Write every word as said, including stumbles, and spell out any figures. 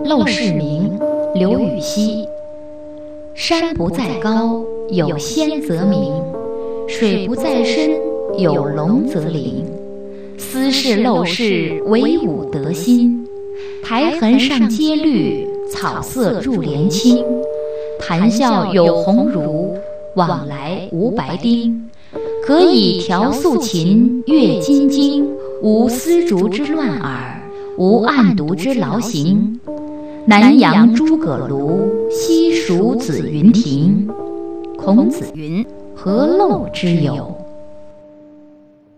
陋室铭，刘禹锡。山不在高，有仙则名；水不在深，有龙则灵。斯是陋室，惟吾德馨。苔痕上阶绿，草色入帘青。谈笑有鸿儒，往来无白丁。可以调素琴，阅金经。无丝竹之乱耳，无案牍之劳形。南阳诸葛庐，西蜀子云亭。孔子云：何陋之有？